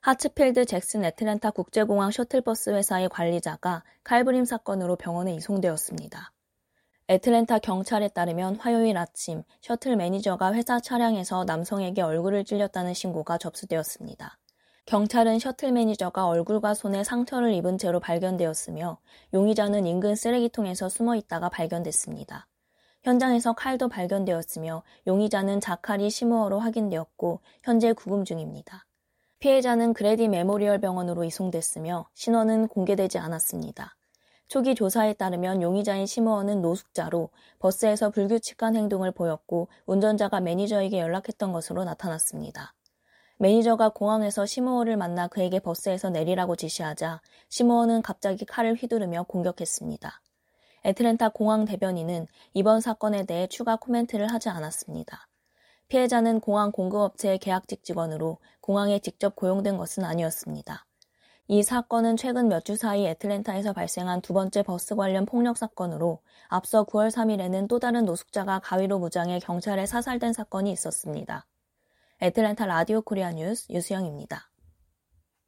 하츠필드 잭슨 애틀랜타 국제공항 셔틀버스 회사의 관리자가 칼부림 사건으로 병원에 이송되었습니다. 애틀랜타 경찰에 따르면 화요일 아침 셔틀 매니저가 회사 차량에서 남성에게 얼굴을 찔렸다는 신고가 접수되었습니다. 경찰은 셔틀 매니저가 얼굴과 손에 상처를 입은 채로 발견되었으며 용의자는 인근 쓰레기통에서 숨어 있다가 발견됐습니다. 현장에서 칼도 발견되었으며 용의자는 자카리 시무어로 확인되었고 현재 구금 중입니다. 피해자는 그레디 메모리얼 병원으로 이송됐으며 신원은 공개되지 않았습니다. 초기 조사에 따르면 용의자인 시무어는 노숙자로 버스에서 불규칙한 행동을 보였고 운전자가 매니저에게 연락했던 것으로 나타났습니다. 매니저가 공항에서 시무어를 만나 그에게 버스에서 내리라고 지시하자 시무어는 갑자기 칼을 휘두르며 공격했습니다. 애틀랜타 공항 대변인은 이번 사건에 대해 추가 코멘트를 하지 않았습니다. 피해자는 공항 공급업체의 계약직 직원으로 공항에 직접 고용된 것은 아니었습니다. 이 사건은 최근 몇 주 사이 애틀랜타에서 발생한 두 번째 버스 관련 폭력 사건으로 앞서 9월 3일에는 또 다른 노숙자가 가위로 무장해 경찰에 사살된 사건이 있었습니다. 애틀랜타 라디오 코리아 뉴스 유수영입니다.